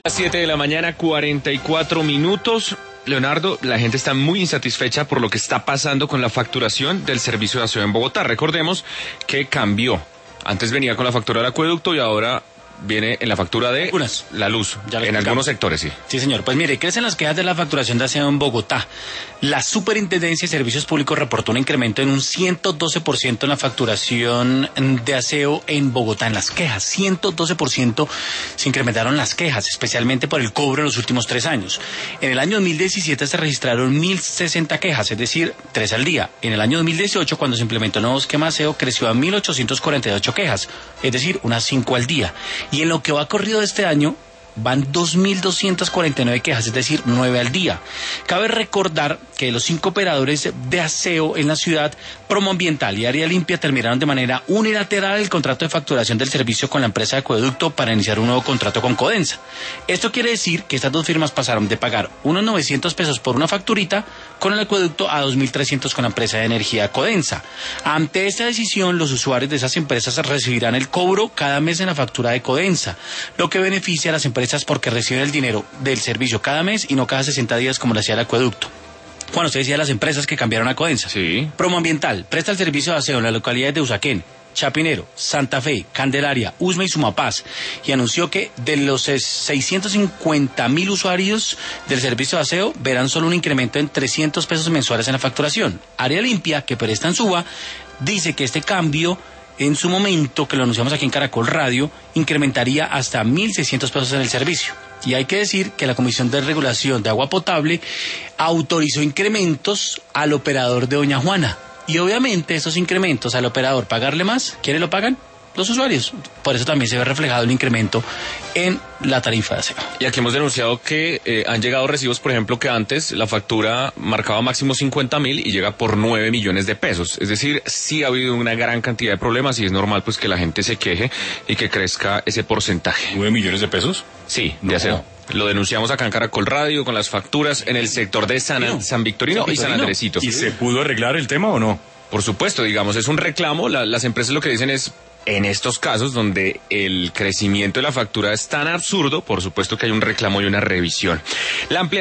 Las 7 de la mañana, 44 minutos. Leonardo, la gente está muy insatisfecha por lo que está pasando con la facturación del servicio de aseo en Bogotá. Recordemos que cambió. Antes venía con la factura del acueducto y ahora viene en la factura de la luz, en algunos sectores, sí. Sí, señor. Pues mire, crecen las quejas de la facturación de aseo en Bogotá. La Superintendencia de Servicios Públicos reportó un incremento en un 112% en la facturación de aseo en Bogotá, en las quejas. 112% se incrementaron las quejas, especialmente por el cobro en los últimos 3 años. En el año 2017 se registraron 1.060 quejas, es decir, 3 al día. En el año 2018, cuando se implementó el nuevo esquema de aseo, creció a 1.848 quejas, es decir, unas 5 al día. Y en lo que va corrido de este año, van 2.249 quejas, es decir, 9 al día. Cabe recordar que los 5 operadores de aseo en la ciudad, Promoambiental y Área Limpia, terminaron de manera unilateral el contrato de facturación del servicio con la empresa de acueducto para iniciar un nuevo contrato con Codensa. Esto quiere decir que estas dos firmas pasaron de pagar unos 900 pesos por una facturita con el acueducto a 2.300 con la empresa de energía Codensa. Ante esta decisión, los usuarios de esas empresas recibirán el cobro cada mes en la factura de Codensa, lo que beneficia a las empresas porque reciben el dinero del servicio cada mes y no cada 60 días como lo hacía el acueducto. Cuando usted decía las empresas que cambiaron a Codensa. Sí. Promoambiental presta el servicio de aseo en las localidades de Usaquén, Chapinero, Santa Fe, Candelaria, Usme y Sumapaz, y anunció que de los 650.000 usuarios del servicio de aseo verán solo un incremento en 300 pesos mensuales en la facturación. Área Limpia, que presta en Suba, dice que este cambio, en su momento, que lo anunciamos aquí en Caracol Radio, incrementaría hasta 1.600 pesos en el servicio. Y hay que decir que la Comisión de Regulación de Agua Potable autorizó incrementos al operador de Doña Juana. Y obviamente esos incrementos al operador pagarle más, ¿quiénes lo pagan? Los usuarios. Por eso también se ve reflejado el incremento en la tarifa de aseo. Y aquí hemos denunciado que han llegado recibos, por ejemplo, que antes la factura marcaba máximo 50.000 y llega por 9 millones de pesos. Es decir, sí ha habido una gran cantidad de problemas y es normal pues que la gente se queje y que crezca ese porcentaje. ¿9 millones de pesos? Sí, de aseo. Lo denunciamos acá en Caracol Radio con las facturas en el sector de San Victorino y San Andresito. ¿Y se pudo arreglar el tema o no? Por supuesto, digamos, es un reclamo. Las empresas lo que dicen es, en estos casos donde el crecimiento de la factura es tan absurdo, por supuesto que hay un reclamo y una revisión. La